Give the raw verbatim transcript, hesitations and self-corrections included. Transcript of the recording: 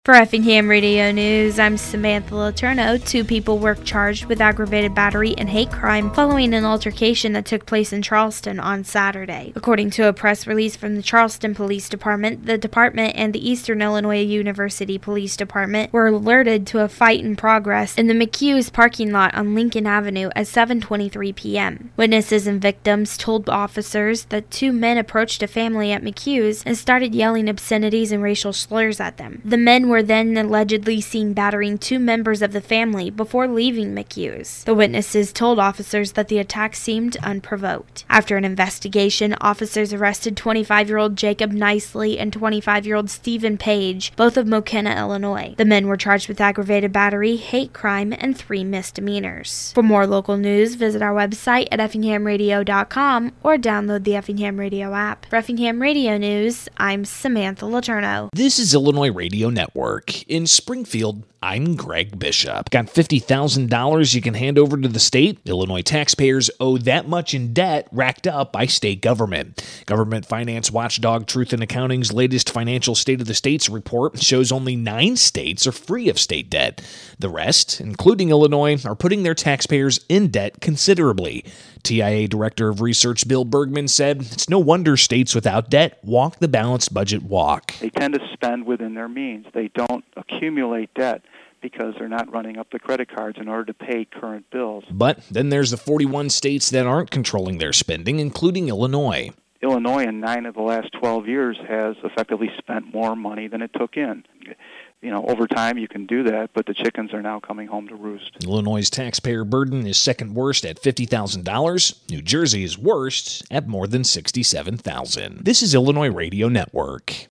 For Effingham Radio News, I'm Samantha Letourneau. Two people were charged with aggravated battery and hate crime following an altercation that took place in Charleston on Saturday. According to a press release from the Charleston Police Department, the department and the Eastern Illinois University Police Department were alerted to a fight in progress in the McHugh's parking lot on Lincoln Avenue at seven twenty-three p.m. Witnesses and victims told officers that two men approached a family at McHugh's and started yelling obscenities and racial slurs at them. The men were then allegedly seen battering two members of the family before leaving McHugh's. The witnesses told officers that the attack seemed unprovoked. After an investigation, officers arrested twenty-five-year-old Jacob Nicely and twenty-five-year-old Stephen Page, both of Mokena, Illinois. The men were charged with aggravated battery, hate crime, and three misdemeanors. For more local news, visit our website at effingham radio dot com or download the Effingham Radio app. For Effingham Radio News, I'm Samantha Letourneau. This is Illinois Radio Network. In Springfield, I'm Greg Bishop. Got fifty thousand dollars you can hand over to the state? Illinois taxpayers owe that much in debt racked up by state government. Government finance watchdog Truth in Accounting's latest financial state of the states report shows only nine states are free of state debt. The rest, including Illinois, are putting their taxpayers in debt considerably. T I A Director of Research Bill Bergman said, "It's no wonder states without debt walk the balanced budget walk." They tend to spend within their means. They don't accumulate debt because they're not running up the credit cards in order to pay current bills. But then there's the forty-one states that aren't controlling their spending, including Illinois. Illinois, in nine of the last twelve years, has effectively spent more money than it took in. You know, over time you can do that, but the chickens are now coming home to roost. Illinois' taxpayer burden is second worst at fifty thousand dollars. New Jersey is worst at more than sixty-seven thousand dollars. This is Illinois Radio Network.